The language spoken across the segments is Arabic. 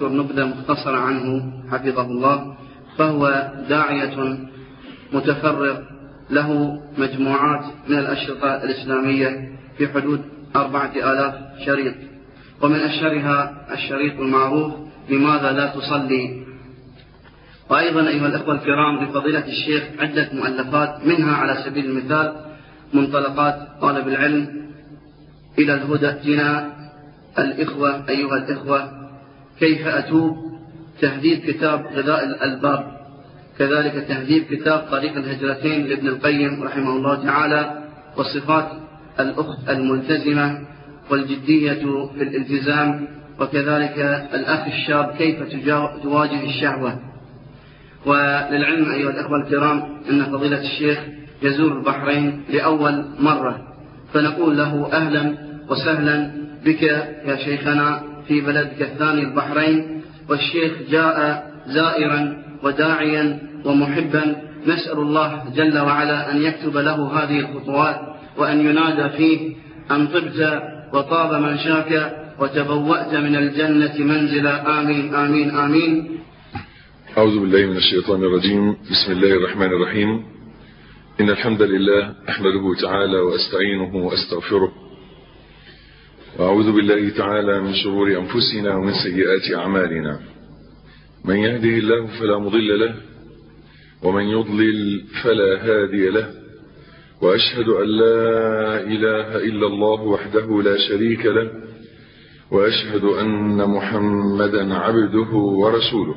أذكر نبذة مختصرة عنه حفظه الله. فهو داعية متفرغ، له مجموعات من الأشرطة الإسلامية في حدود 4000 شريط، ومن أشهرها الشريط المعروف لماذا لا تصلي. وأيضا أيها الأخوة الكرام، لفضيلة الشيخ عدة مؤلفات، منها على سبيل المثال منطلقات طالب العلم إلى الهدى ائتنا، الإخوة أيها الإخوة، كيف أتوب، تهذيب كتاب غذاء الألباب، كذلك تهذيب كتاب طريق الهجرتين لابن القيم رحمه الله تعالى، وصفات الأخت الملتزمة والجدية في الالتزام، وكذلك الأخ الشاب كيف تواجه الشهوة. وللعلم أيها الأخوة الكرام أن فضيلة الشيخ يزور البحرين لأول مرة، فنقول له أهلا وسهلا بك يا شيخنا في بلدك الثاني البحرين. والشيخ جاء زائرا وداعيا ومحبا، نسأل الله جل وعلا أن يكتب له هذه الخطوات، وأن ينادى فيه أن طبت وطاب منشاك وتبوأت من الجنة منزلا، آمين آمين آمين. أعوذ بالله من الشيطان الرجيم. بسم الله الرحمن الرحيم. إن الحمد لله أحمده تعالى وأستعينه وأستغفره، وأعوذ بالله تعالى من شرور أنفسنا ومن سيئات أعمالنا. من يهده الله فلا مضل له، ومن يضلل فلا هادي له، وأشهد أن لا إله إلا الله وحده لا شريك له، وأشهد أن محمدا عبده ورسوله.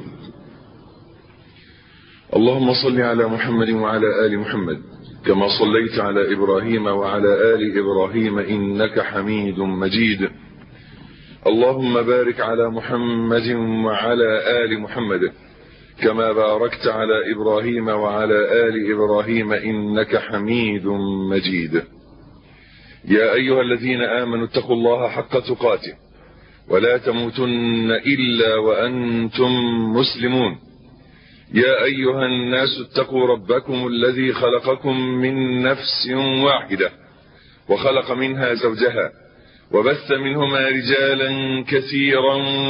اللهم صل على محمد وعلى آل محمد كما صليت على إبراهيم وعلى آل إبراهيم إنك حميد مجيد. اللهم بارك على محمد وعلى آل محمد كما باركت على إبراهيم وعلى آل إبراهيم إنك حميد مجيد. يا أيها الذين آمنوا اتقوا الله حق تقاته ولا تموتن إلا وأنتم مسلمون. يا أيها الناس اتقوا ربكم الذي خلقكم من نفس واحدة وخلق منها زوجها وبث منهما رجالا كثيرا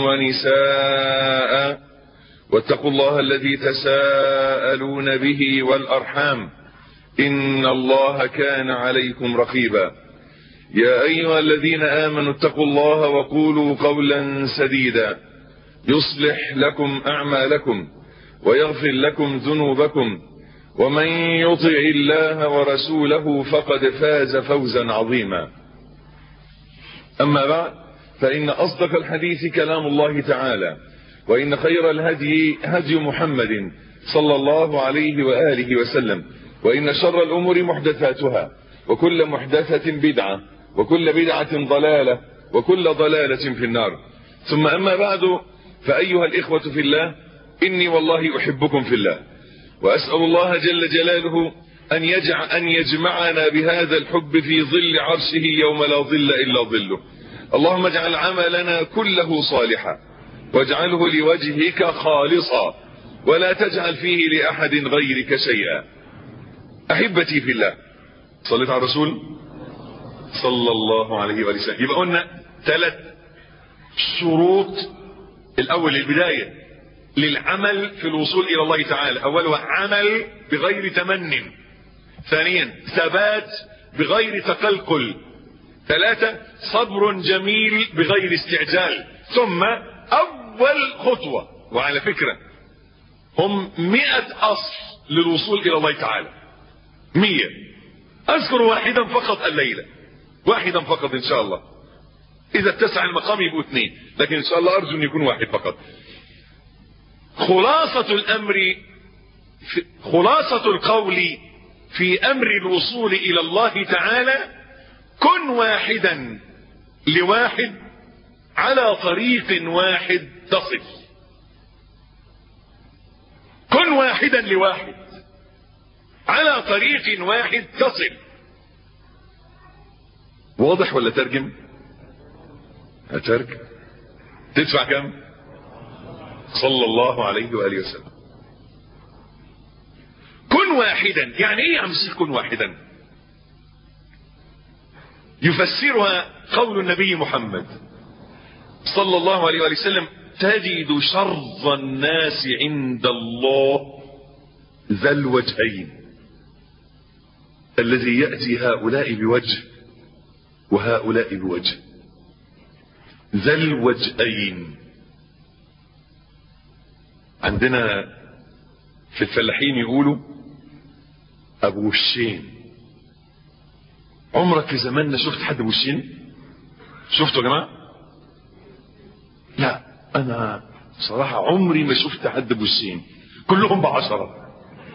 ونساء، واتقوا الله الذي تساءلون به والأرحام إن الله كان عليكم رقيبا. يا أيها الذين آمنوا اتقوا الله وقولوا قولا سديدا يصلح لكم أعمالكم ويغفر لكم ذنوبكم، ومن يطع الله ورسوله فقد فاز فوزا عظيما. أما بعد، فإن أصدق الحديث كلام الله تعالى، وإن خير الهدي هدي محمد صلى الله عليه وآله وسلم، وإن شر الأمور محدثاتها، وكل محدثة بدعة، وكل بدعة ضلالة، وكل ضلالة في النار. ثم أما بعد، فأيها الإخوة في الله، إني والله أحبكم في الله، وأسأل الله جل جلاله أن يجمعنا بهذا الحب في ظل عرشه يوم لا ظل إلا ظله. اللهم اجعل عملنا كله صالحا، واجعله لوجهك خالصا، ولا تجعل فيه لأحد غيرك شيئا. أحبتي في الله، صليت على الرسول صلى الله عليه وسلم. يبقى قلنا 3 شروط. الأول البداية للعمل في الوصول إلى الله تعالى، أولها عمل بغير تمن، ثانيا ثبات بغير تقلقل، 3 صبر جميل بغير استعجال. ثم أول خطوة، وعلى فكرة هم 100 أصل للوصول إلى الله تعالى، 100. أذكر واحدا فقط الليلة، واحدا فقط إن شاء الله. إذا اتسع المقام يبقوا 2، لكن إن شاء الله أرجو أن يكون واحد فقط. خلاصة القول في أمر الوصول إلى الله تعالى: كن واحدا لواحد على طريق واحد تصل. كن واحدا لواحد على طريق واحد تصل. واضح ولا ترجم؟ هترجم. تدفع كم؟ صلى الله عليه وآله وسلم. كن واحدا، يعني ايه يا عم الشيخ كن واحدا؟ يفسرها قول النبي محمد صلى الله عليه وآله وسلم تجد شر الناس عند الله ذا الوجهين، الذي يأتي هؤلاء بوجه وهؤلاء بوجه، ذا الوجهين. عندنا في الفلاحين يقولوا ابو وشين. عمرك في زماننا شفت حد ابو وشين؟ شفتوا يا جماعه؟ لا، انا صراحه عمري ما شفت حد ابو وشين، كلهم ب10.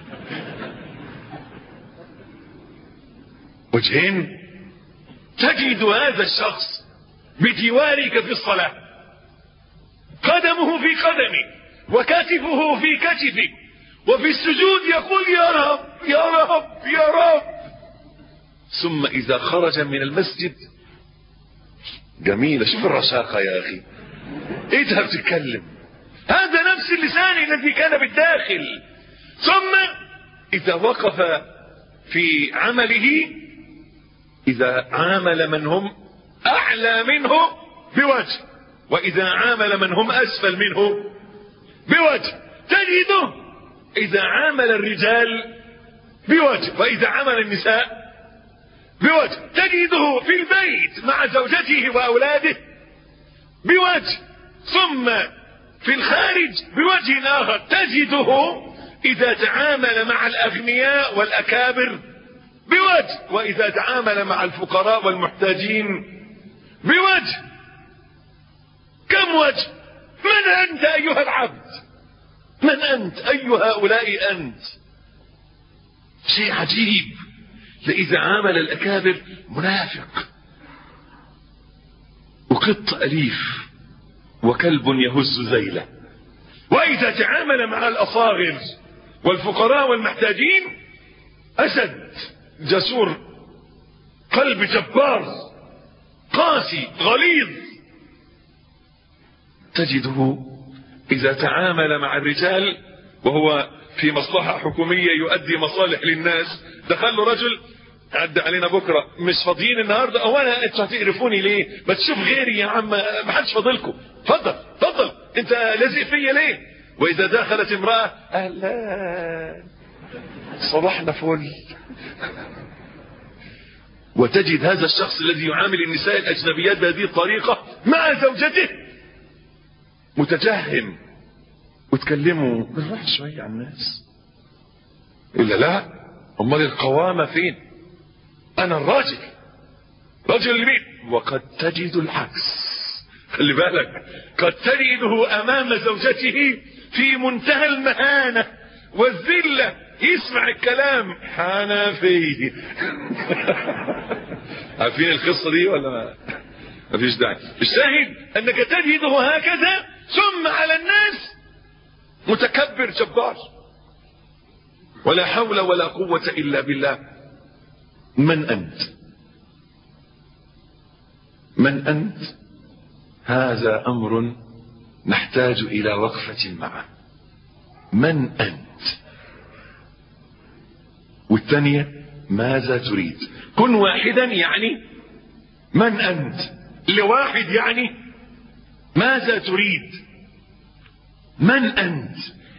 وجهين. تجد هذا الشخص بجوارك في الصلاه، قدمه في قدمك وكتفه في كتفك، وفي السجود يقول يا رب يا رب يا رب، ثم إذا خرج من المسجد، جميلة، شوف الرشاقة يا أخي، إيه ده بتتكلم؟ هذا نفس اللسان الذي كان بالداخل. ثم إذا وقف في عمله، إذا عامل من هم أعلى منه بوجه، وإذا عامل من هم أسفل منه بوجه، تجده إذا عامل الرجال بوجه، وإذا عمل النساء بوجه، تجده في البيت مع زوجته وأولاده بوجه، ثم في الخارج بوجه آخر. تجده إذا تعامل مع الأغنياء والأكابر بوجه، وإذا تعامل مع الفقراء والمحتاجين بوجه. كم وجه؟ من أنت أيها العبد؟ من أنت؟ أي هؤلاء أنت؟ شيء عجيب. لإذا عامل الأكابر منافق وقط أليف وكلب يهز ذيله، وإذا تعامل مع الأصاغر والفقراء والمحتاجين أسد جسور، قلب جبار قاسي غليظ. تجده إذا تعامل مع الرجال وهو في مصلحة حكومية يؤدي مصالح للناس، دخل له رجل عدى علينا بكرة مش فاضيين النهاردة، أولا انتوا هتقرفوني ليه؟ ما تشوف غيري يا عم، ما حدش فاضلكم، اتفضل اتفضل، انت لازق فيا ليه؟ وإذا دخلت امرأة أهلا صباحنا فل. وتجد هذا الشخص الذي يعامل النساء الأجنبيات بهذه الطريقة مع زوجته متجهم، وتكلموا بالراحة شوية عن الناس. إلا لا، أمال القوامة فين؟ أنا الراجل، رجل البيت. وقد تجد العكس، خلي بالك، قد تجده أمام زوجته في منتهى المهانة والذلة، يسمع الكلام حنفي. عارفين القصة دي ولا ما فيش داعي؟ الشاهد أنك تجده هكذا، ثم على الناس متكبر جبار، ولا حول ولا قوة إلا بالله. من أنت؟ من أنت؟ هذا أمر نحتاج إلى وقفة معه. من أنت؟ والثانية ماذا تريد؟ كن واحدا يعني من أنت، لواحد يعني ماذا تريد؟ من أنت؟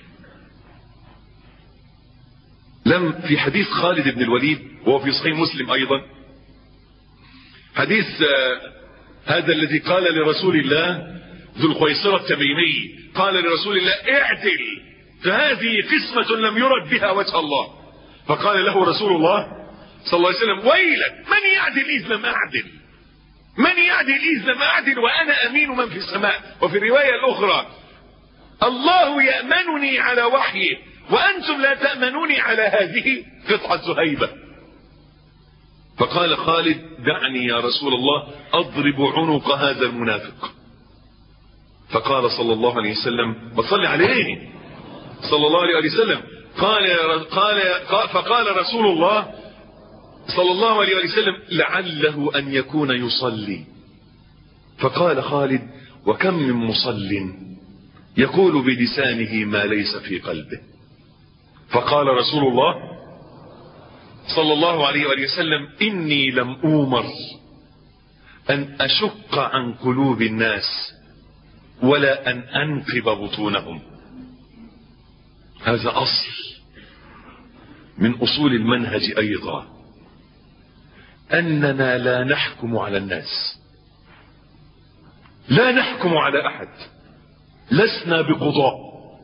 لم في حديث خالد بن الوليد وهو في صحيح مسلم أيضا، حديث هذا الذي قال لرسول الله ذو الخويصرة التميمي، قال لرسول الله اعدل، فهذه قسمة لم يرد بها وجه الله. فقال له رسول الله صلى الله عليه وسلم ويلك، من يعدل إذ لم أعدل؟ من يعدل إذ لم أعدل وأنا أمين من في السماء؟ وفي الرواية الأخرى الله يأمنني على وحيه وأنتم لا تأمنوني على هذه قطعة زهيبة. فقال خالد دعني يا رسول الله أضرب عنق هذا المنافق. فقال صلى الله عليه وسلم، وصلي عليه صلى الله عليه وسلم، فقال رسول الله صلى الله عليه وسلم لعله أن يكون يصلي. فقال خالد وكم من مصل يقول بلسانه ما ليس في قلبه. فقال رسول الله صلى الله عليه وسلم إني لم أؤمر أن أشق عن قلوب الناس ولا أن أنقب بطونهم. هذا أصل من أصول المنهج أيضا، أننا لا نحكم على الناس، لا نحكم على أحد، لسنا بقضاء،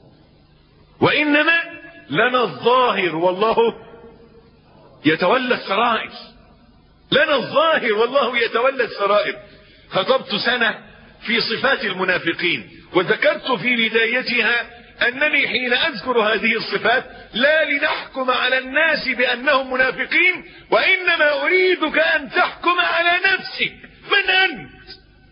وإنما لنا الظاهر والله يتولى السرائر. لنا الظاهر والله يتولى السرائر. خطبت سنة في صفات المنافقين، وذكرت في بدايتها أنني حين أذكر هذه الصفات لا لنحكم على الناس بأنهم منافقين، وإنما أريدك أن تحكم على نفسك. من أنت؟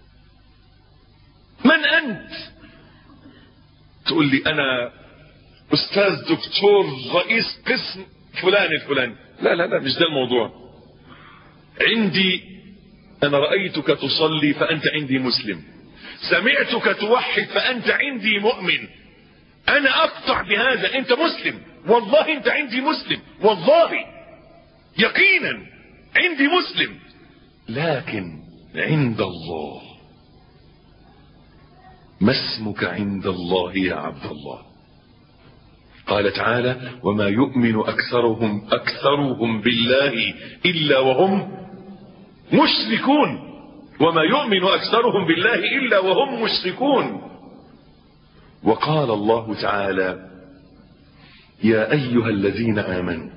من أنت؟ تقول لي أنا أستاذ دكتور رئيس قسم فلان الفلاني. لا لا لا، مش ده الموضوع. عندي أنا رأيتك تصلي فأنت عندي مسلم، سمعتك توحد فأنت عندي مؤمن. أنا أقطع بهذا، أنت مسلم، والله أنت عندي مسلم، والله يقينا عندي مسلم. لكن عند الله، ما اسمك عند الله يا عبد الله؟ قال تعالى: وما يؤمن أكثرهم بالله إلا وهم مشركون. وما يؤمن أكثرهم بالله إلا وهم مشركون. وقال الله تعالى: يا أيها الذين آمنوا.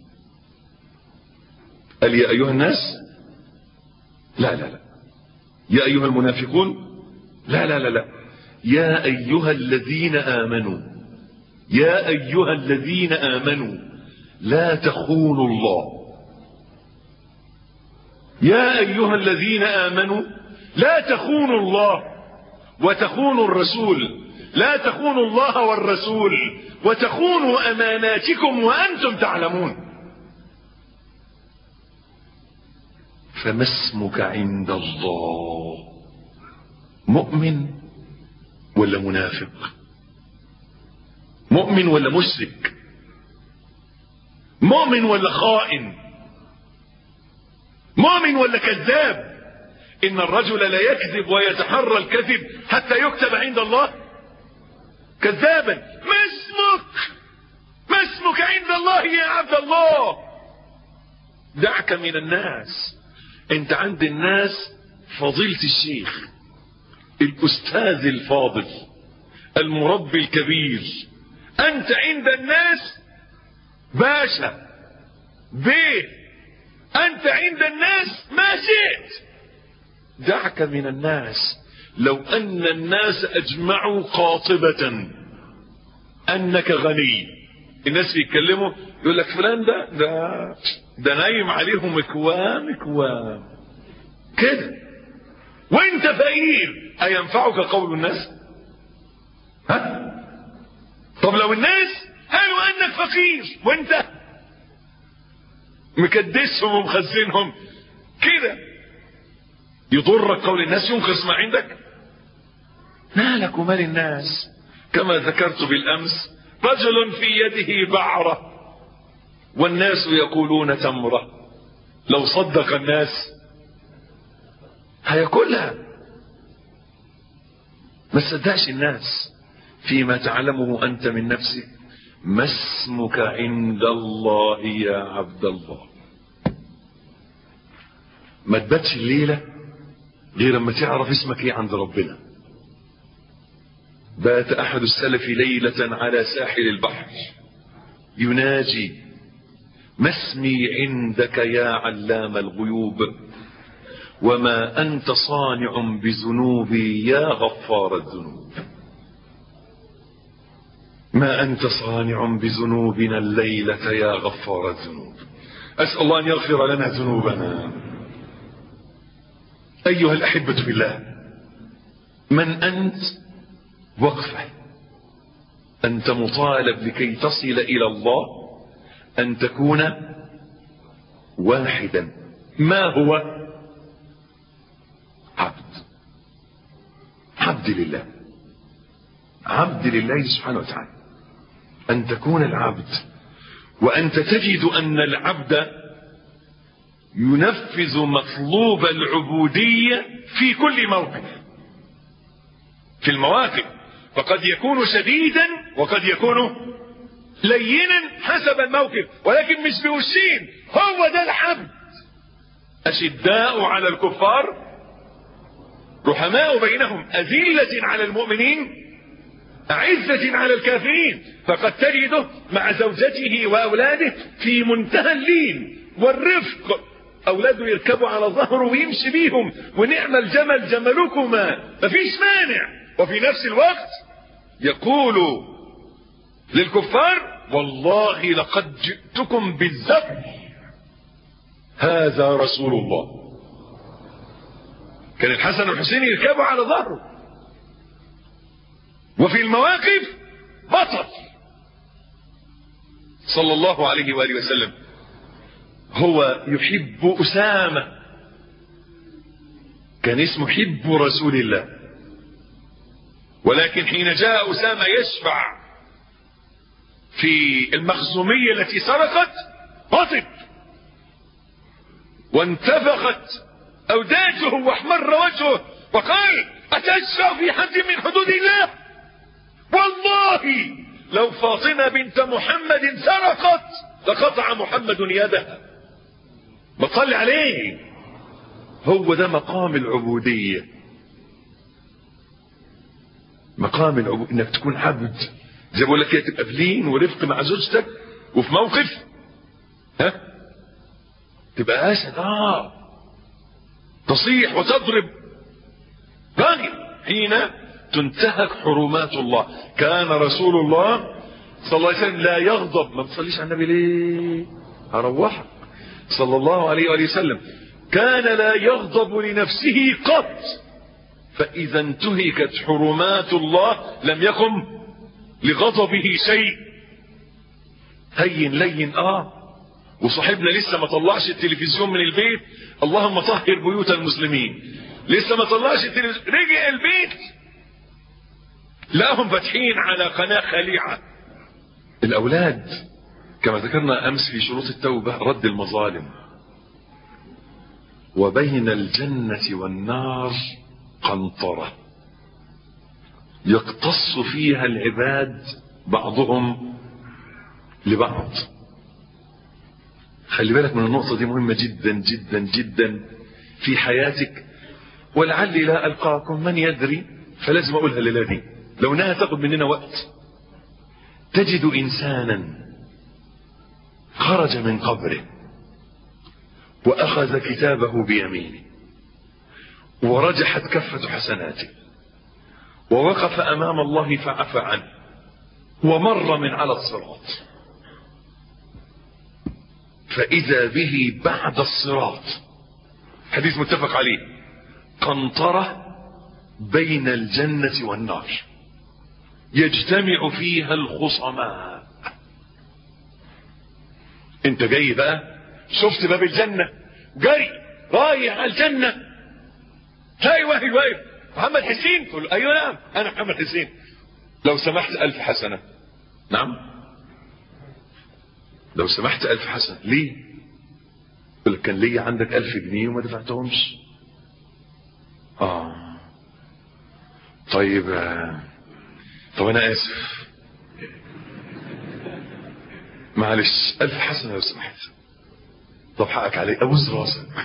قال يا أيها الناس؟ لا لا لا. يا أيها المنافقون؟ لا لا لا لا. يا أيها الذين آمنوا، يا أيها الذين آمنوا لا تخونوا الله. يا أيها الذين آمنوا لا تخونوا الله وتخونوا الرسول، لا تخونوا الله والرسول وتخونوا أماناتكم وأنتم تعلمون. فما اسمك عند الله؟ مؤمن ولا منافق؟ مؤمن ولا مشرك؟ مؤمن ولا خائن؟ مؤمن ولا كذاب؟ إن الرجل لا يكذب ويتحرى الكذب حتى يكتب عند الله كذابا. ما اسمك؟ ما اسمك عند الله يا عبد الله؟ دعك من الناس. انت عند الناس فضيلة الشيخ، الأستاذ الفاضل، المربي الكبير. أنت عند الناس باشا، بيه. أنت عند الناس ما شئت. دعك من الناس. لو أن الناس أجمعوا قاطبة أنك غني، الناس بيتكلموا يقول لك فلان ده نايم عليهم اكوام كده، وانت فقير، أينفعك قول الناس؟ ها؟ طب لو الناس قالوا أنك فقير وانت مكدسهم ومخزنهم كده، يضرك قول الناس؟ ينقص ما عندك؟ مالك ومال الناس؟ كما ذكرت بالأمس، رجل في يده بعرة والناس يقولون تمرة، لو صدق الناس هياكلها. ما تصدقش الناس فيما تعلمه أنت من نفسك. ما اسمك عند الله يا عبد الله؟ ما تباتش الليلة غير اما تعرف اسمك ايه عند ربنا. بات أحد السلف ليلة على ساحل البحر يناجي: ما اسمي عندك يا علام الغيوب، وما أنت صانع بذنوبي يا غفار الذنوب. ما أنت صانع بذنوبنا الليلة يا غفار الذنوب. أسأل الله أن يغفر لنا ذنوبنا. أيها الأحبة بالله، من أنت؟ وقفة. أنت مطالب لكي تصل إلى الله أن تكون واحدا. ما هو؟ عبد لله، عبد لله سبحانه وتعالى. أن تكون العبد، وأنت تجد أن العبد ينفذ مطلوب العبودية في كل موقف. في المواقف، فقد يكون شديدا وقد يكون لينا حسب الموقف، ولكن مش بوشين. هو ده الحمد. أشداء على الكفار رحماء بينهم، أذلة على المؤمنين أعزة على الكافرين. فقد تجده مع زوجته وأولاده في منتهى اللين والرفق، أولاده يركبوا على ظهره ويمشي بيهم، ونعم الجمل جملكما، مفيش مانع. وفي نفس الوقت يقول للكفار والله لقد جئتكم بالذبح، هذا رسول الله. كان الحسن والحسين يركبوا على ظهره. وفي المواقف بطل صلى الله عليه وآله وسلم. هو يحب أسامة، كان اسمه حب رسول الله، ولكن حين جاء أسامة يشفع في المخزومية التي سرقت غضب وانتفخت أوداجه واحمر وجهه وقال أتشفع في حد من حدود الله؟ والله لو فاطمة بنت محمد سرقت لقطع محمد يدها. ما تصلي عليه. هو ده مقام العبودية، مقام العبودية، انك تكون عبد. زي بقول لك كده، تبقى في لين ورفق مع زوجتك، وفي موقف تبقى اسد تصيح وتضرب باغي حين تنتهك حرمات الله. كان رسول الله صلى الله عليه وسلم لا يغضب. ما تصليش على النبي ليه؟ هروحك. صلى الله عليه وآله وسلم كان لا يغضب لنفسه قط، فإذا انتهكت حرمات الله لم يقم لغضبه شيء. هين لين وصاحبنا لسه ما طلعش التلفزيون من البيت، اللهم طهر بيوت المسلمين، لسه ما طلعش التلفزيون، رجع البيت لقاهم فاتحين على قناة خليعة. الأولاد كما ذكرنا أمس في شروط التوبة رد المظالم. وبين الجنة والنار قنطرة يقتص فيها العباد بعضهم لبعض. خلي بالك من النقطة دي، مهمة جدا جدا جدا في حياتك. ولعلي لا ألقاكم، من يدري، فلازم أقولها الليلة دي لو انها تاخد مننا وقت. تجد إنسانا خرج من قبره وأخذ كتابه بيمينه ورجحت كفة حسناته ووقف أمام الله فعفى عنه ومر من على الصراط، فإذا به بعد الصراط، حديث متفق عليه، قنطرة بين الجنة والنار يجتمع فيها الخصماء. انت جاي بقى، شفت باب الجنة، جاي رايح على الجنة، تلاقي واحد واقف، محمد حسين، تقول ايوه نعم انا محمد حسين، لو سمحت 1000 حسنة. نعم لو سمحت 1000 حسنة. ليه؟ يقول لك كان ليا عندك 1000 جنيه وما دفعتهمش. طيب انا اسف، معلش 1000 حسنة لو سمحت. طب حقك علي، ابوس راسك،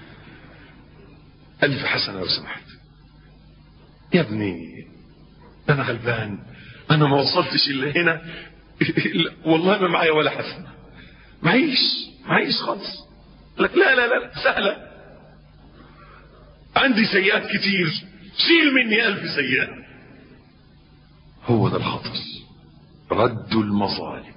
1000 حسنة لو سمحت. يا ابني انا غلبان، انا ما وصلتش الا هنا، والله ما معايا ولا حسنة، معيش خالص. لك لا سهلة، عندي سيئات كتير، شيل مني 1000 سيئة. هو ده الخطر، رد المظالم.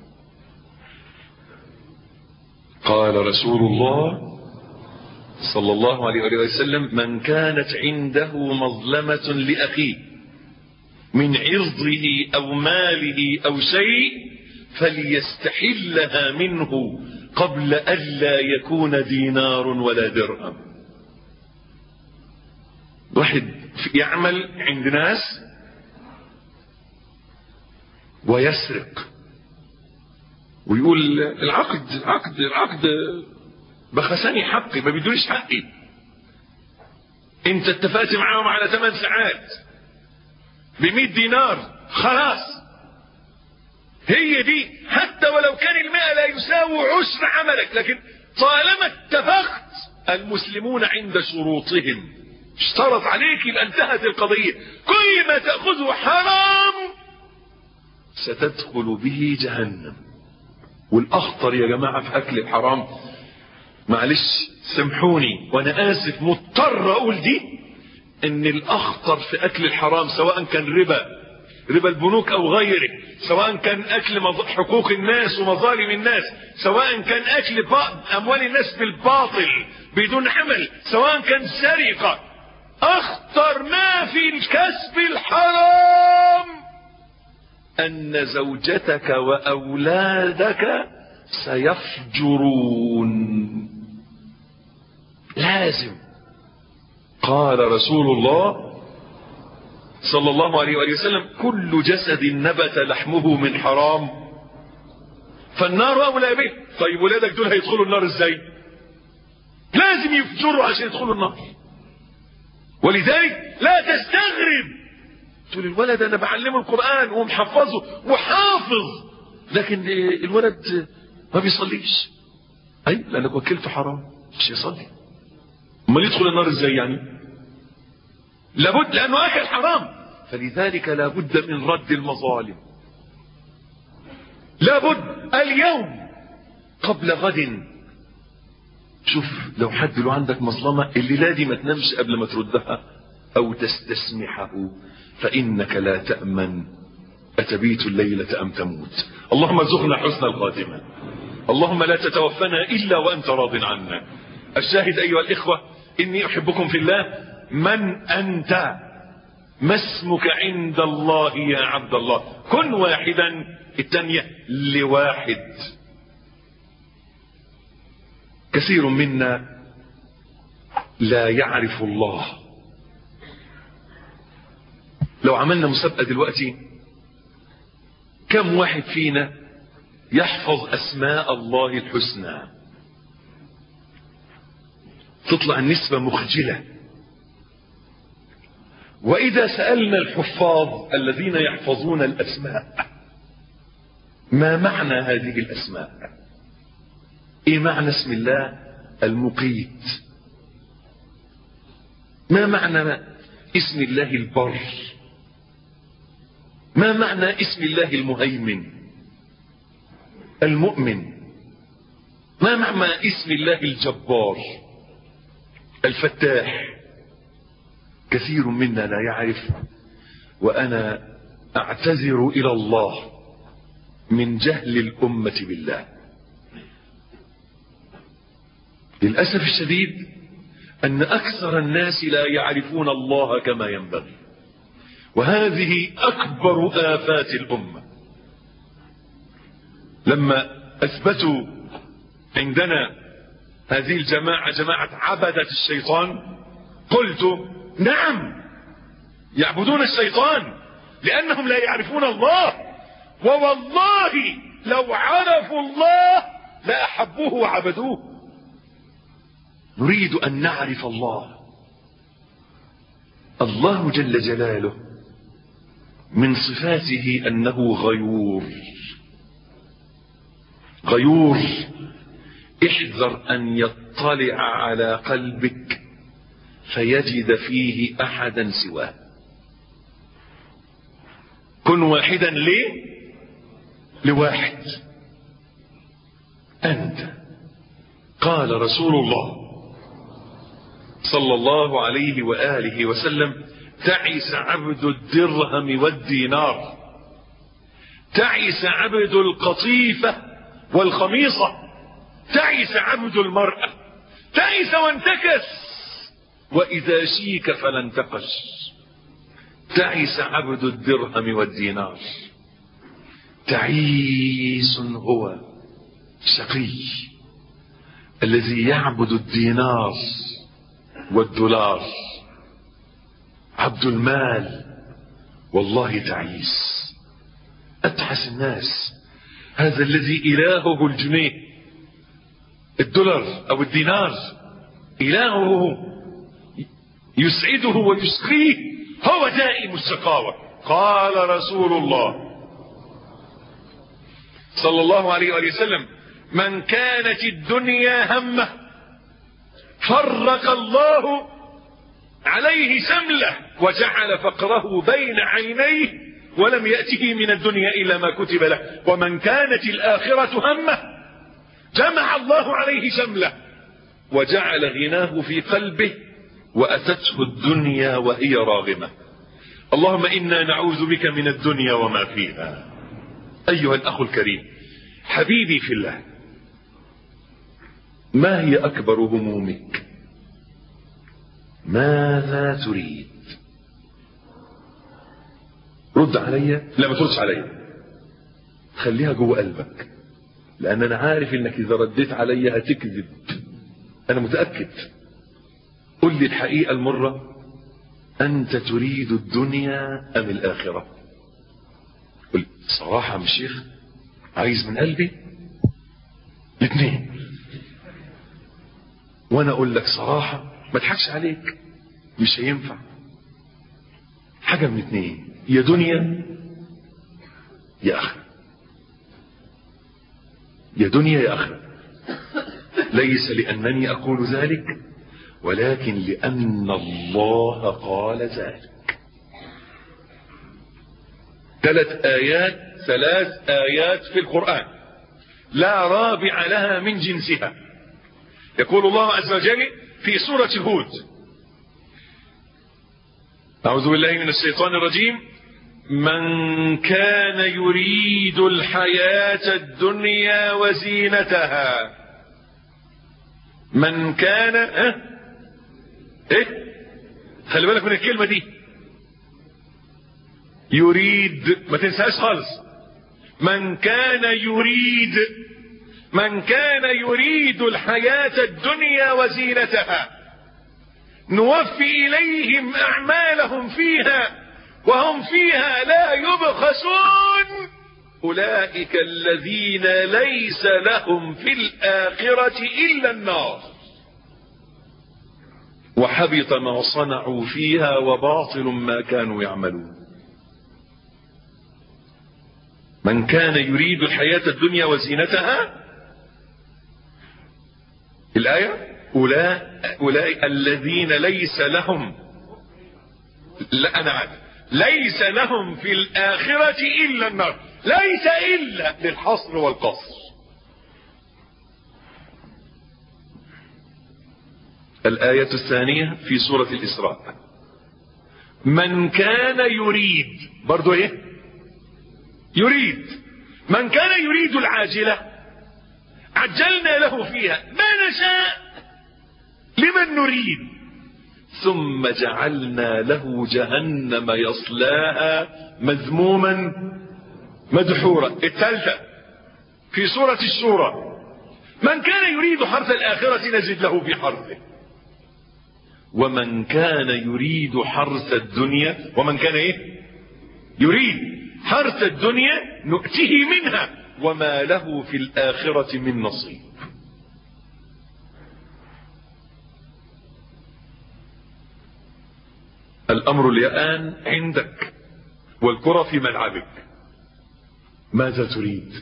قال رسول الله صلى الله عليه وسلم: من كانت عنده مظلمة لأخيه من عرضه أو ماله أو شيء فليستحلها منه قبل ألا يكون دينار ولا درهم. واحد يعمل عند ناس ويسرق ويقول العقد بخسني حقي، ما بيدونيش حقي، انت اتفقت معاهم على 8 ساعات ب100 دينار خلاص، هي دي، حتى ولو كان 100 لا يساوي عشر عملك، لكن طالما اتفقت المسلمون عند شروطهم اشترط عليك يبقى انتهت القضية. كل ما تأخذه حرام ستدخل به جهنم. والأخطر يا جماعة في أكل الحرام، معلش سامحوني وانا آسف مضطر أقول دي، ان الأخطر في أكل الحرام سواء كان ربا البنوك أو غيره، سواء كان أكل حقوق الناس ومظالم الناس، سواء كان أكل أموال الناس بالباطل بدون عمل، سواء كان سرقة، أخطر ما في الكسب الحرام أن زوجتك وأولادك سيفجرون. لازم. قال رسول الله صلى الله عليه وآله وسلم: كل جسد نبت لحمه من حرام فالنار أولى به. طيب ولادك دول هيدخلوا النار ازاي؟ لازم يفجروا عشان يدخلوا النار. ولذلك لا تستغرب تقول الولد انا بعلمه القرآن ومحفظه وحافظ، لكن الولد ما بيصليش. اي لانك وكلته حرام، مش يصلي، امال يدخل النار ازاي يعني؟ لابد، لانه اكل حرام. فلذلك لابد من رد المظالم، لابد اليوم قبل غد. شوف لو حد له عندك مظلمة الليلة دي ما تنامش قبل ما تردها او تستسمحه، فانك لا تأمن اتبيت الليلة ام تموت. اللهم ارزقنا حسن الخاتمة، اللهم لا تتوفنا الا وانت راض عنا. الشاهد ايها الاخوة اني احبكم في الله. من انت؟ ما اسمك عند الله يا عبد الله؟ كن واحدا. الثانية لواحد. كثير منا لا يعرف الله. لو عملنا مسابقة دلوقتي كم واحد فينا يحفظ اسماء الله الحسنى؟ تطلع النسبة مخجلة. واذا سألنا الحفاظ الذين يحفظون الاسماء ما معنى هذه الاسماء؟ ايه معنى اسم الله المقيت؟ ما معنى اسم الله البر؟ ما معنى اسم الله المهيمن المؤمن؟ ما معنى اسم الله الجبار الفتاح؟ كثير منا لا يعرف، وانا اعتذر الى الله من جهل الامة بالله. للأسف الشديد أن أكثر الناس لا يعرفون الله كما ينبغي، وهذه أكبر آفات الأمة. لما أثبتوا عندنا هذه الجماعة جماعة عبدة الشيطان قلت نعم يعبدون الشيطان لأنهم لا يعرفون الله، ووالله لو عرفوا الله لأحبوه وعبدوه. نريد أن نعرف الله. الله جل جلاله من صفاته أنه غيور. غيور. احذر أن يطلع على قلبك فيجد فيه أحدا سواه. كن واحدا لواحد. أنت. قال رسول الله صلى الله عليه وآله وسلم: تعس عبد الدرهم والدينار، تعس عبد القطيفة والخميصة، تعس عبد المرأة، تعس وانتكس، وإذا شيك فلا انتقش. تعس عبد الدرهم والدينار. تعيس هو شقي الذي يعبد الدينار والدولار، عبد المال. والله تعيس. أتحس الناس هذا الذي إلهه الجنيه، الدولار أو الدينار، إلهه يسعده ويسقيه، هو دائم الشقاوة. قال رسول الله صلى الله عليه وآله وسلم: من كانت الدنيا همه فرق الله عليه سمله وجعل فقره بين عينيه ولم يأته من الدنيا إلا ما كتب له. ومن كانت الآخرة همه جمع الله عليه شمله وجعل غناه في قلبه وأتته الدنيا وهي راغمة. اللهم إنا نعوذ بك من الدنيا وما فيها. أيها الأخ الكريم، حبيبي في الله، ما هي أكبر همومك؟ ماذا تريد؟ رد علي. لا، ما تردش علي، خليها جوه قلبك، لأن أنا عارف إنك إذا رديت علي هتكذب، أنا متأكد. قل لي الحقيقة المرة، أنت تريد الدنيا أم الآخرة؟ قل صراحة يا شيخ، عايز من قلبي الاثنين. وأنا أقول لك صراحة، ما اضحكش عليك، مش هينفع. حاجة من اثنين، يا دنيا يا آخرة، يا دنيا يا آخرة. ليس لأنني أقول ذلك، ولكن لأن الله قال ذلك. 3 آيات في القرآن لا رابع لها من جنسها. يقول الله عز وجل في سورة هود: أعوذ بالله من الشيطان الرجيم: من كان يريد الحياة الدنيا وزينتها. من كان خلي بالك من الكلمة دي، يريد، ما تنساش خالص. من كان يريد الحياة الدنيا وزينتها نوفي إليهم أعمالهم فيها وهم فيها لا يبخسون أولئك الذين ليس لهم في الآخرة إلا النار وحبط ما صنعوا فيها وباطل ما كانوا يعملون. من كان يريد الحياة الدنيا وزينتها، الآية: أولئك الذين ليس لهم، لا أنا عارف، ليس لهم في الآخرة إلا النار. ليس إلا للحصر والقصر. الآية الثانية في سورة الإسراء: من كان يريد، برضو يريد، من كان يريد العاجلة عجلنا له فيها ما نشاء لمن نريد ثم جعلنا له جهنم يصلاها مذموما مدحورا. الثالثة في سورة الشورى: من كان يريد حرث الآخرة نزد له في حرثه ومن كان يريد حرث الدنيا، ومن كان يريد حرث الدنيا نؤته منها وما له في الآخرة من نصيب. الأمر الآن عندك والكرة في ملعبك. ماذا تريد؟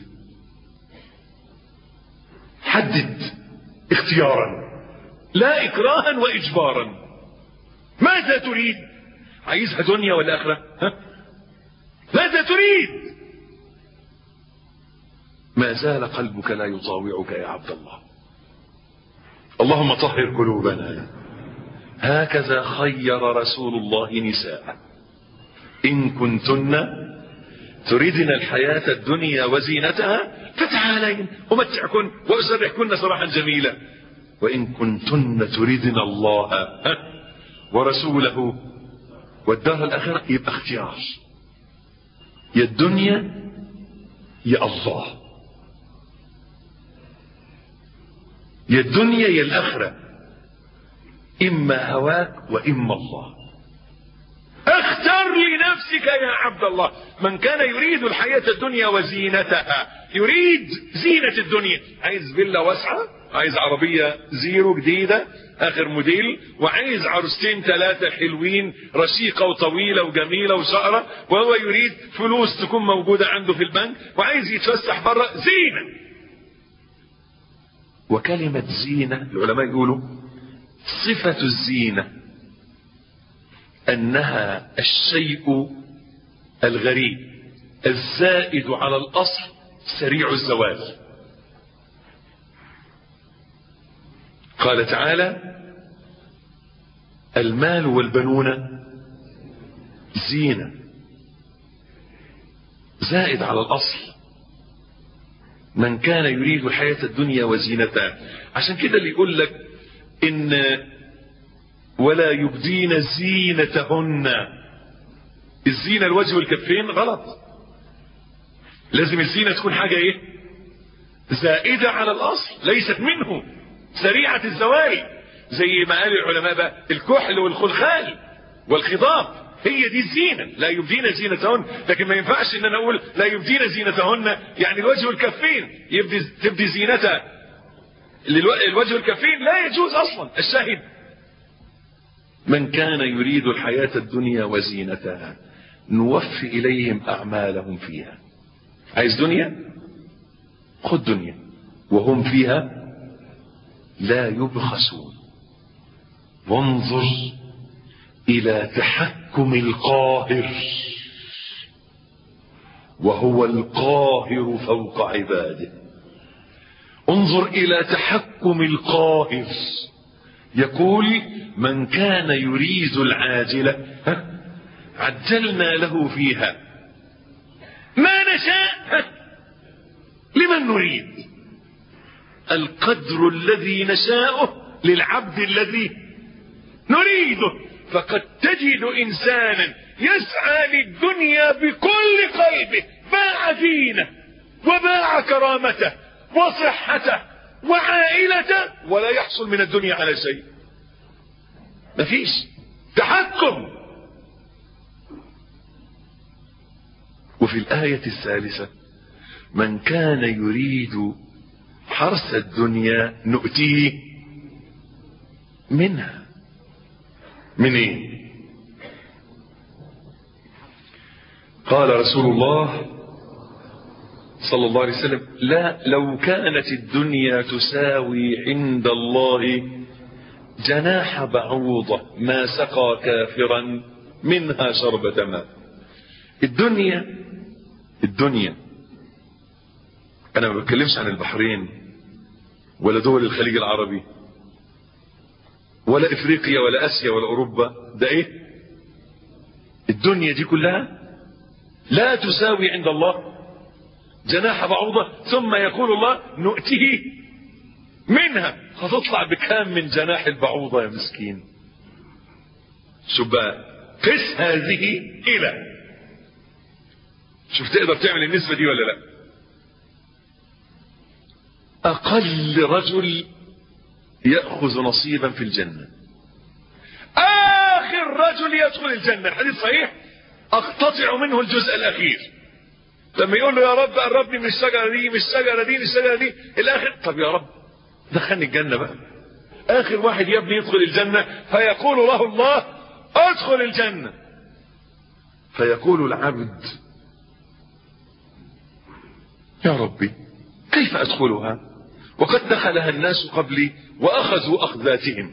حدد اختيارا، لا إكراها وإجبارا. ماذا تريد؟ عايزها دنيا ولا آخرة؟ ماذا تريد؟ ما زال قلبك لا يطاوعك يا عبد الله. اللهم طهر قلوبنا. هكذا خير رسول الله نساء: إن كنتن تريدن الحياة الدنيا وزينتها فتعالين أمتعكن وأسرحكن سراحا جميلا، وإن كنتن تريدن الله ورسوله والدار الآخرة، يبقى اختيار، يا الدنيا يا الله، يا الدنيا يا الآخرة، إما هواك وإما الله. اختر لنفسك يا عبد الله. من كان يريد الحياة الدنيا وزينتها، يريد زينة الدنيا، عايز فيلا واسعة عايز عربية زيرو جديدة اخر موديل، وعايز عروستين 3 حلوين رشيقة وطويلة وجميلة وشقرة، وهو يريد فلوس تكون موجودة عنده في البنك، وعايز يتفسح بره. زينة. وكلمة زينة العلماء يقولوا صفة الزينة انها الشيء الغريب الزائد على الاصل سريع الزوال. قال تعالى المال والبنون زينة، زائد على الاصل. من كان يريد الحياة الدنيا وزينتها. عشان كده اللي يقول لك ان ولا يبدين زينتهن، الزينة الوجه والكفين، غلط. لازم الزينة تكون حاجة ايه؟ زائدة على الاصل، ليست منه، سريعة الزوال. زي ما قال العلماء بقى الكحل والخلخال والخضاب، هي دي الزينة. لا يبدين زينتهن. لكن ما ينفعش ان انا اقول لا يبدين زينتهن يعني الوجه والكفين، تبدي زينتها الوجه والكفين، لا يجوز اصلا. الشاهد من كان يريد الحياة الدنيا وزينتها نوفي اليهم اعمالهم فيها. عايز دنيا؟ خد دنيا وهم فيها لا يبخسون. وانظر الى تحكم القاهر، وهو القاهر فوق عباده. انظر الى تحكم القاهر، يقول من كان يريد العاجلة عجلنا له فيها ما نشاء لمن نريد. القدر الذي نشاءه للعبد الذي نريده. فقد تجد انسانا يسعى للدنيا بكل قلبه، باع دينه وباع كرامته وصحته وعائلته، ولا يحصل من الدنيا على شيء. مفيش تحكم. وفي الآية الثالثة من كان يريد حرث الدنيا نؤتيه منها. من ايه؟ قال رسول الله صلى الله عليه وسلم لا لو كانت الدنيا تساوي عند الله جناح بعوضة ما سقى كافرا منها شربة ماء. الدنيا انا ما بتكلمش عن البحرين ولا دول الخليج العربي ولا افريقيا ولا اسيا ولا اوروبا. ده ايه؟ الدنيا دي كلها لا تساوي عند الله جناح بعوضة، ثم يقول الله نؤتيه منها. هتطلع بكام من جناح البعوضة يا مسكين؟ شوف بقى، قس هذه الى، شوف تقدر تعمل النسبة دي ولا لا؟ اقل رجل يأخذ نصيبا في الجنة، اخر رجل يدخل الجنة، الحديث صحيح، اقتطع منه الجزء الاخير. لما يقول له يا رب قربني من الشجرة دي، من الشجرة دي، من الشجرة دي، الاخر طب يا رب دخلني الجنة بقى. اخر واحد يا ابني يدخل الجنة، فيقول له الله ادخل الجنة. فيقول العبد يا ربي كيف ادخلها وقد دخلها الناس قبلي واخذوا اخذاتهم.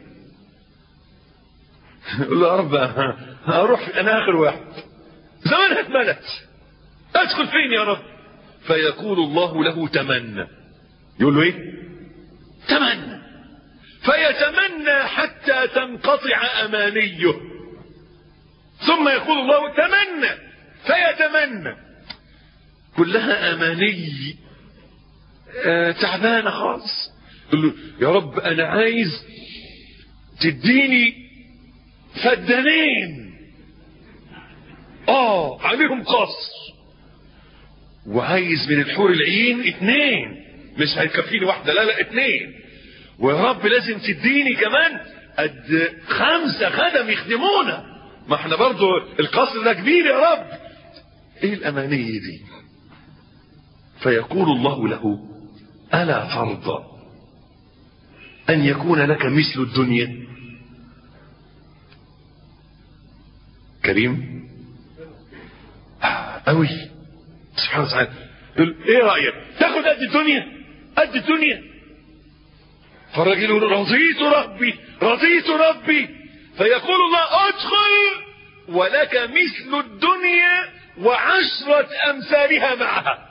يقول له يا رب اروح انا اخر واحد، زمانها اتملت، ادخل فين يا رب؟ فيقول الله له تمنى. يقول له ايه؟ تمنى. فيتمنى حتى تنقطع امانيه، ثم يقول الله تمنى، فيتمنى. كلها اماني تعبانه خالص. يقول له يا رب انا عايز تديني فدانين عليهم قصر، وعايز من الحور العين 2، مش هيكفيني واحدة، لا 2، ويا رب لازم تديني كمان قد 5 خدم يخدمونا، ما احنا برضو القصر ده كبير يا رب. ايه الامانية دي؟ فيقول الله له الا ترضى أن يكون لك مثل الدنيا؟ كريم أوي سبحانه وتعالى. يقول ايه رأيك تاخد قد الدنيا؟ قد الدنيا. فالراجل يقول رضيت ربي رضيت ربي، فيقول الله ادخل ولك مثل الدنيا وعشرة أمثالها معها.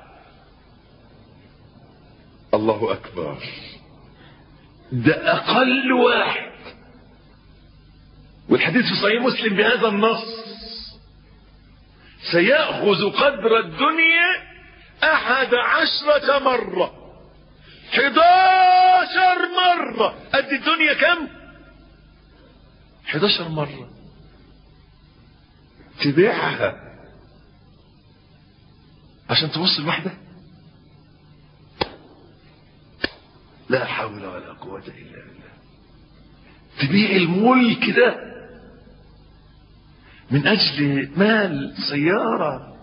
الله أكبر. ده أقل واحد، والحديث في صحيح مسلم بهذا النص: سيأخذ قدر الدنيا 11 مرة. 11 مرة. قد الدنيا كم؟ 11 مرة. تبيعها عشان تبص الواحدة؟ لا حول ولا قوة إلا بالله. تبيع الملك ده من أجل مال سيارة.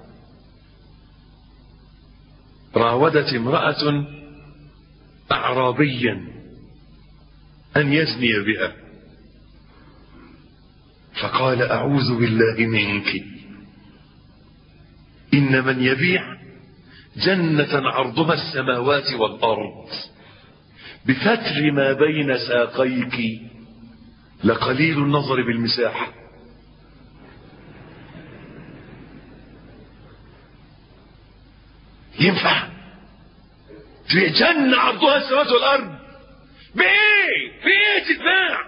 راودت امرأة أعرابيا أن يزني بها، فقال أعوذ بالله منك، إن من يبيع جنة عرضها السماوات والأرض بفتر ما بين ساقيك لقليل النظر بالمساحة. ينفع تبيع جنة عرضها السماوات والأرض بإيه تتباع؟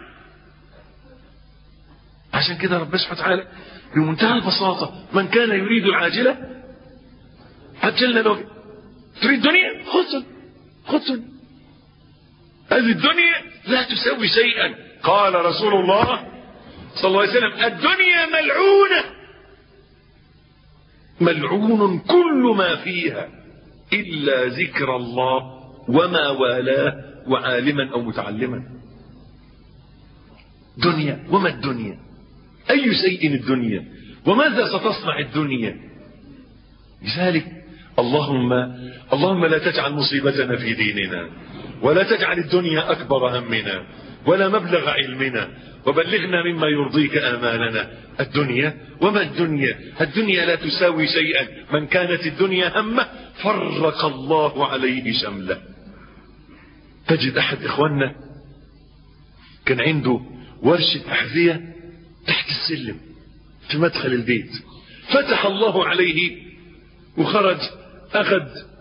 عشان كده ربنا سبحانه وتعالى بمنتهى البساطة: من كان يريد العاجلة عجلنا له. تريد دنيا؟ خذ. هذه الدنيا لا تسوي شيئا. قال رسول الله صلى الله عليه وسلم: الدنيا ملعون كل ما فيها إلا ذكر الله وما والاه وعالما أو متعلما. دنيا، وما الدنيا؟ أي شيء الدنيا؟ وماذا ستصنع الدنيا؟ لذلك اللهم لا تجعل مصيبتنا في ديننا، ولا تجعل الدنيا أكبر همنا ولا مبلغ علمنا، وبلغنا مما يرضيك آمالنا. الدنيا، وما الدنيا؟ الدنيا لا تساوي شيئا. من كانت الدنيا همه فرق الله عليه شمله. تجد أحد إخواننا كان عنده ورشة أحذية تحت السلم في مدخل البيت، فتح الله عليه وخرج أخذ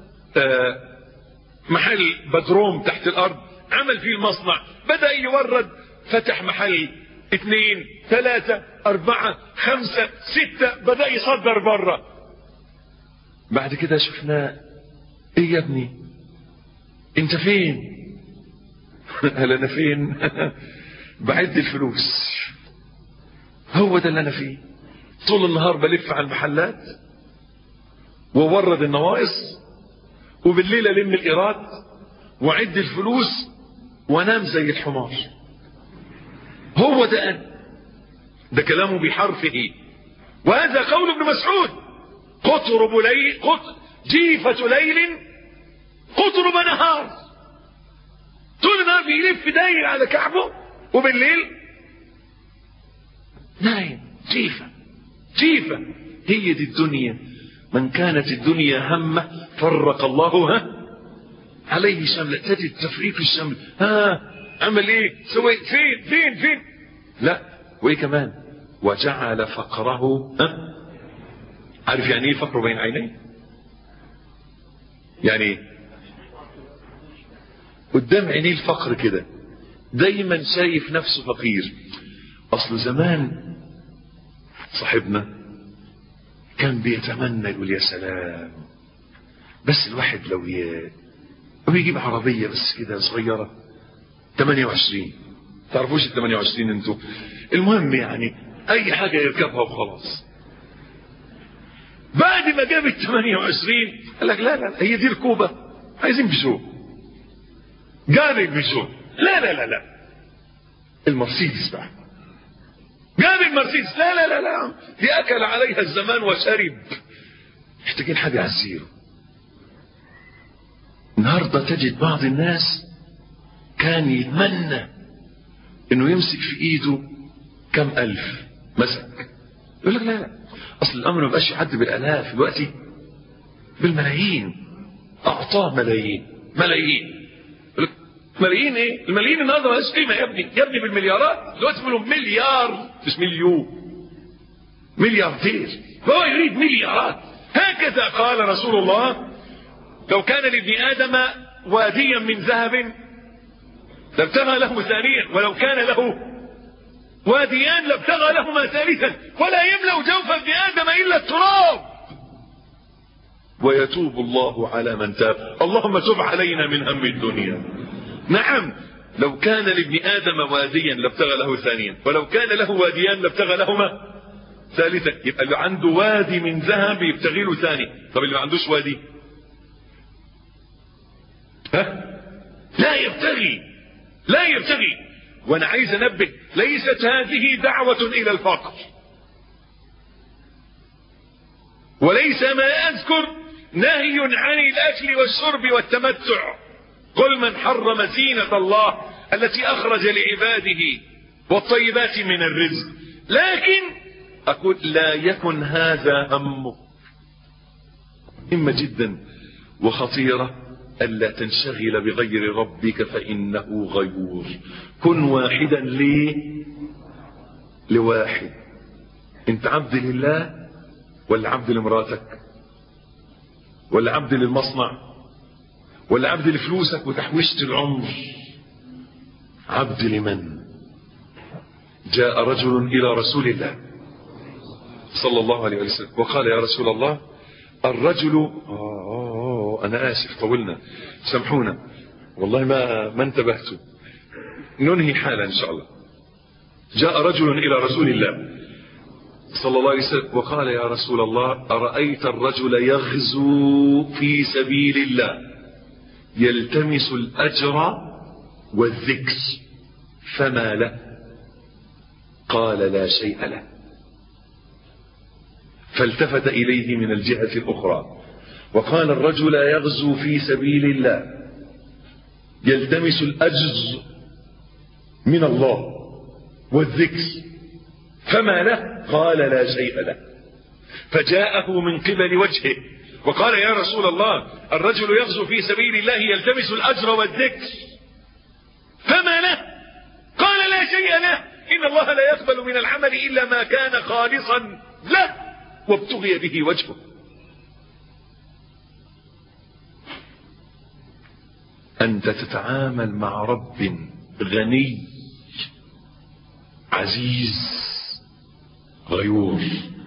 محل بدروم تحت الأرض، عمل فيه المصنع، بدأ يورد، فتح محل 2 3 4 5 6، بدأ يصدر بره. بعد كده شفنا: ايه يا ابني انت فين؟ قال: انا فين؟ بعد الفلوس. هو ده اللي انا فيه. طول النهار بلف على المحلات وورد النواقص، وبالليل الم الايراد وعد الفلوس وانام زي الحمار. هو ده أنا. ده كلامه بحرفه. وهذا قول ابن مسعود: جيفة ليل قطرب نهار. طول النهار بيلف داير على كعبه، وبالليل نايم. جيفة. هي دي الدنيا. من كانت الدنيا همه فرق الله عليه شمله. تجد تفريق الشمل. عمل ايه؟ سوي فين؟ لا، وايه كمان؟ وجعل فقره عارف يعني ايه فقره بين عينيه؟ يعني قدام عينيه الفقر كده، دايما شايف نفسه فقير. اصل زمان صاحبنا كان بيتمنى يقول: يا سلام، بس الواحد لو يجيب عربية بس كده صغيرة 28. تعرفوش ال 28 انتوا؟ المهم يعني اي حاجة يركبها وخلاص. بعد ما جاب ال 28 قال لك: لا هي دي ركوبة، عايزين بيجو. جاب البيجو. لا المرسيدس بقى. جاب المرسيدس. لا دي اكل عليها الزمان وشرب. محتاجين حاجة على الزيرو. النهارده تجد بعض الناس كان يتمنى انه يمسك في ايده كم الف مسك. يقول لك لا اصل الامر ما بقاش يعد بالالاف دلوقتي، بالملايين. اعطاه ملايين ملايين. يقول لك ملايين ايه؟ الملايين النهارده مالهاش قيمه يا ابني، يا ابني بالمليارات دلوقتي بيقولوا مليار مش مليون، ملياردير، فهو يريد مليارات. هكذا قال رسول الله: لو كان لابن ادم واديا من ذهب لابتغى له ثانيا، ولو كان له واديان لابتغى لهما ثالثا، ولا يملأ جوف ابن ادم الا التراب، ويتوب الله على من تاب. اللهم تب علينا من هم الدنيا. نعم، لو كان لابن ادم واديا لابتغى له ثانيا، ولو كان له واديان لابتغى لهما ثالثا. يبقى اللي عنده وادي من ذهب يبتغي له ثاني. طب اللي ما عندوش وادي لا يبتغي، لا يبتغي. وانا عايز انبه، ليست هذه دعوة الى الفقر، وليس ما اذكر نهي عن الاكل والشرب والتمتع. قل من حرم زينة الله التي اخرج لعباده والطيبات من الرزق. لكن اقول لا يكن هذا همك. مهمة جدا وخطيرة ألا تنشغل بغير ربك فإنه غيور. كن واحدا لواحد. انت عبد لله ولا عبد لمراتك ولا عبد للمصنع ولا عبد لفلوسك وتحويشة العمر؟ عبد لمن؟ جاء رجل إلى رسول الله صلى الله عليه وسلم وقال: يا رسول الله، الرجل أنا آسف طولنا، سامحونا والله ما انتبهت، ننهي حالا إن شاء الله. جاء رجل إلى رسول الله صلى الله عليه وسلم وقال: يا رسول الله، أرأيت الرجل يغزو في سبيل الله يلتمس الأجر والذكر فما له؟ قال: لا شيء له. فالتفت إليه من الجهة الأخرى وقال: الرجل يغزو في سبيل الله يلتمس الأجر من الله والذكر فما له؟ قال: لا شيء له. فجاءه من قبل وجهه وقال: يا رسول الله، الرجل يغزو في سبيل الله يلتمس الأجر والذكر فما له؟ قال: لا شيء له، إن الله لا يقبل من العمل إلا ما كان خالصا له وابتغي به وجهه. أنت تتعامل مع رب غني عزيز غيور،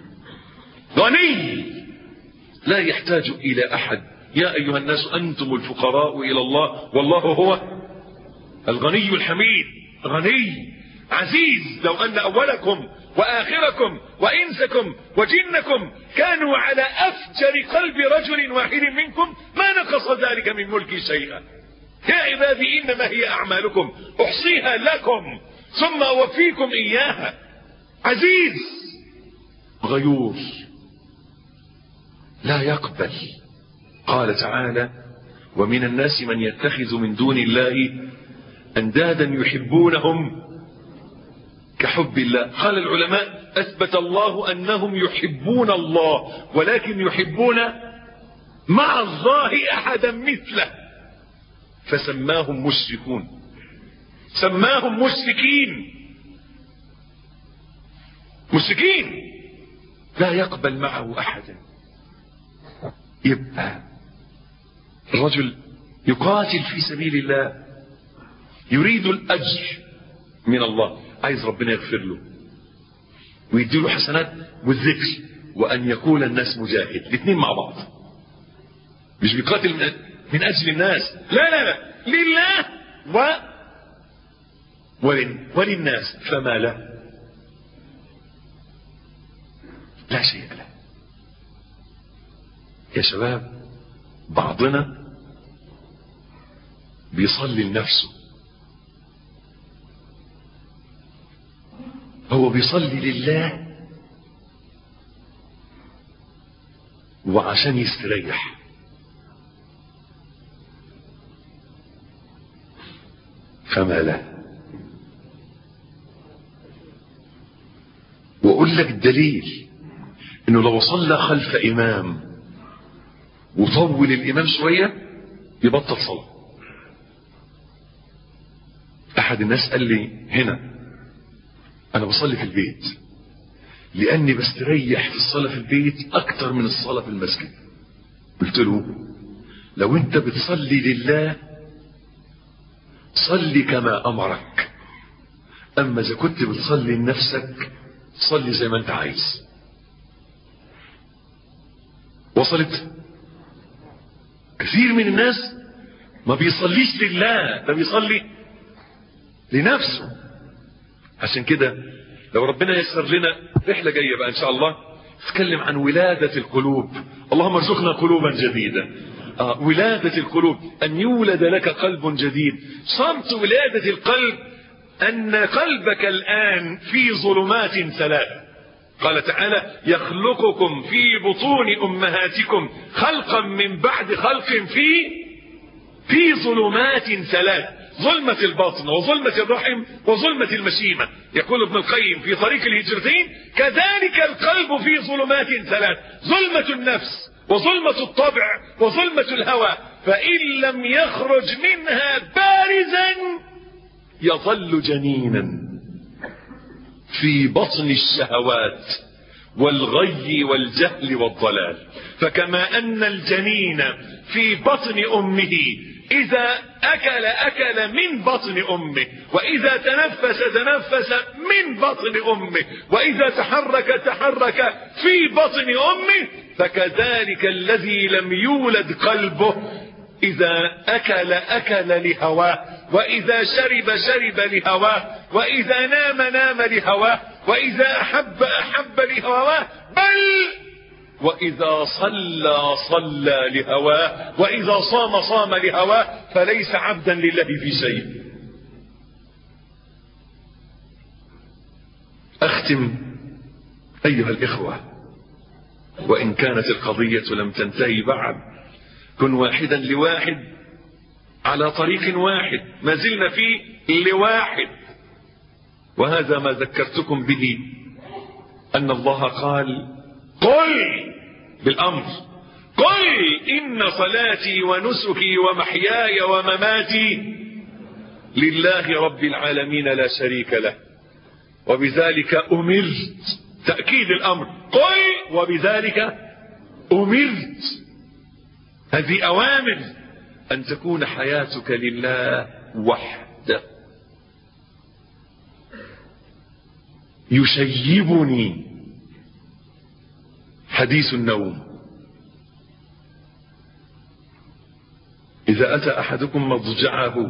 غني لا يحتاج إلى أحد. يا أيها الناس أنتم الفقراء إلى الله والله هو الغني الحميد. غني عزيز. لو أن أولكم وآخركم وإنسكم وجنكم كانوا على أفجر قلب رجل واحد منكم ما نقص ذلك من ملكي شيئا. يا عبادي إنما هي أعمالكم أحصيها لكم ثم أوفيكم إياها. عزيز غيور لا يقبل. قال تعالى: ومن الناس من يتخذ من دون الله أندادا يحبونهم كحب الله. قال العلماء: أثبت الله أنهم يحبون الله ولكن يحبون مع الله أحدا مثله فسماهم مشركون، سماهم مشركين. مشركين لا يقبل معه أحدا. يبقى الرجل يقاتل في سبيل الله يريد الأجر من الله، عايز ربنا يغفر له ويديله حسنات والذكر وأن يكون الناس مجاهد. الاثنين مع بعض، مش بيقاتل من أجل الناس، لا لا لا، لله وللناس فما له؟ لا شيء له. يا شباب، بعضنا بيصلي لنفسه، هو بيصلي لله وعشان يستريح. فما له. وأقول لك الدليل إنه لو صلى خلف إمام وطول الإمام شوية يبطل صلاة. أحد الناس قال لي هنا أنا بصلي في البيت لأني بستريح في الصلاة في البيت أكتر من الصلاة في المسجد. قلت له لو أنت بتصلي لله صلي كما أمرك، أما إذا كنت بتصلي لنفسك صلي زي ما أنت عايز. وصلت؟ كثير من الناس ما بيصليش لله، ده بيصلي لنفسه. عشان كده لو ربنا يسر لنا رحلة جاية بقى إن شاء الله نتكلم عن ولادة القلوب. اللهم ارزقنا قلوبا جديدة. ولادة القلوب، أن يولد لك قلب جديد. صمت ولادة القلب أن قلبك الآن في ظلمات ثلاث. قال تعالى يخلقكم في بطون أمهاتكم خلقا من بعد خلق في ظلمات ثلاث، ظلمة الباطن وظلمة الرحم وظلمة المشيمة. يقول ابن القيم في طريق الهجرتين كذلك القلب في ظلمات ثلاث، ظلمة النفس وظلمة الطبع وظلمة الهوى، فإن لم يخرج منها بارزا يظل جنينا في بطن الشهوات والغي والجهل والضلال. فكما أن الجنين في بطن أمه إذا أكل من بطن أمه، وإذا تنفس من بطن أمه، وإذا تحرك في بطن أمه، فكذلك الذي لم يولد قلبه إذا أكل لهواه، وإذا شرب لهواه، وإذا نام لهواه، وإذا أحب لهواه، بل وإذا صلى لهواه، وإذا صام لهواه، فليس عبدا لله في شيء. أختم أيها الإخوة، وإن كانت القضية لم تنتهي بعد، كن واحدا لواحد على طريق واحد، ما زلنا فيه لواحد. وهذا ما ذكرتكم به، أن الله قال قل بالأمر، قل إن صلاتي ونسكي ومحياي ومماتي لله رب العالمين لا شريك له وبذلك أمرت. تأكيد الأمر، قل وبذلك أمرت. هذه أوامر أن تكون حياتك لله وحده. يشيبني حديث النوم. إذا أتى أحدكم مضجعه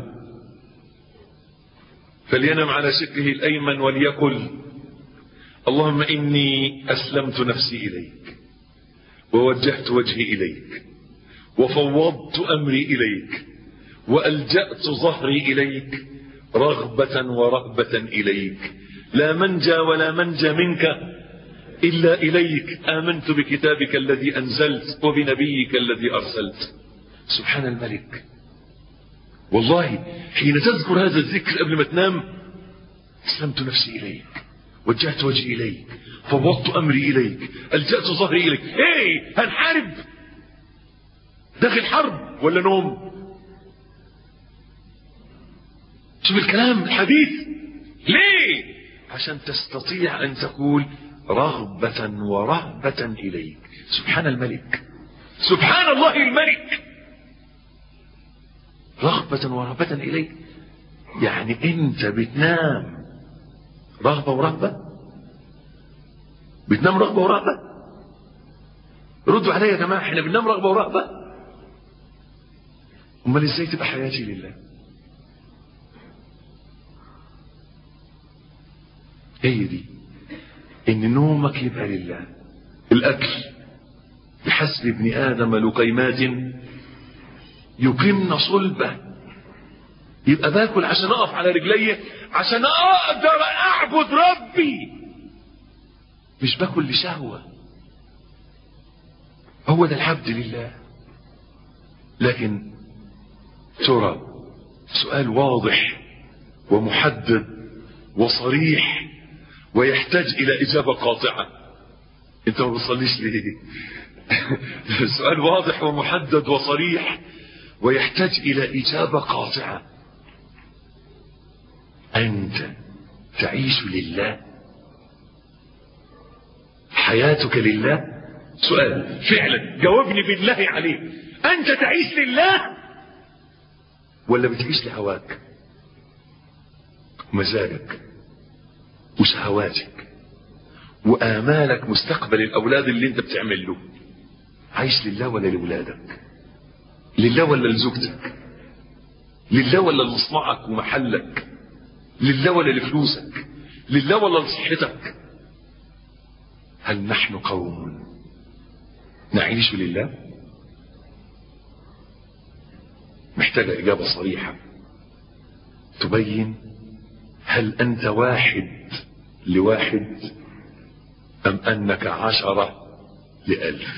فلينم على شقه الأيمن وليقل اللهم إني أسلمت نفسي إليك ووجهت وجهي إليك وفوضت أمري إليك وألجأت ظهري إليك رغبة ورهبة إليك، لا منجى ولا منجى منك إلا إليك، آمنت بكتابك الذي أنزلت وبنبيك الذي أرسلت. سبحان الملك. والله حين تذكر هذا الذكر قبل ما تنام، أسلمت نفسي إليك، وجهت وجهي إليك، فوضت أمري إليك، ألجأت ظهري إليك. إيه هنحارب؟ داخل حرب ولا نوم؟ شوف الكلام الحديث ليه؟ عشان تستطيع أن تقول رغبة ورهبة إليك. سبحان الملك، سبحان الله الملك. رغبة ورهبة إليك، يعني أنت بتنام رغبة ورهبة؟ بتنام رغبة ورهبة؟ ردوا عليا يا جماعة، احنا بننام رغبة ورهبة؟ امال ازاي تبقى حياتي لله؟ هي دي، ان نومك يبقى لله. الاكل بحسب ابن ادم لقيمات يقمن صلبه، يبقى باكل عشان اقف على رجلي، عشان اقدر اعبد ربي، مش باكل لشهوه. هو ده العبد لله. لكن ترى سؤال واضح ومحدد وصريح ويحتاج إلى إجابة قاطعة. أنت ما بتصليش ليه؟ السؤال واضح ومحدد وصريح ويحتاج إلى إجابة قاطعة. أنت تعيش لله؟ حياتك لله؟ سؤال فعلا جاوبني بالله عليه. أنت تعيش لله ولا بتعيش لهواك مزاجك وشهواتك وآمالك مستقبل الأولاد اللي انت بتعمل له؟ عايش لله ولا لولادك؟ لله ولا لزوجتك؟ لله ولا لمصنعك ومحلك؟ لله ولا لفلوسك؟ لله ولا لصحتك؟ هل نحن قوم نعيش لله؟ محتاجة إجابة صريحة تبين هل أنت واحد لواحد أم أنك 10 ل1000.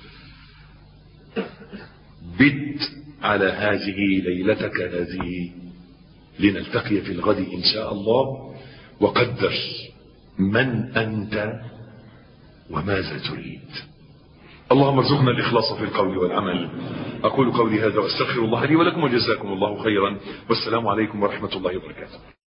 بت على هذه ليلتك هذه لنلتقي في الغد إن شاء الله. وقدر من أنت وماذا تريد. اللهم ارزقنا الإخلاص في القول والعمل. أقول قولي هذا واستغفر الله لي ولكم وجزاكم الله خيرا، والسلام عليكم ورحمة الله وبركاته.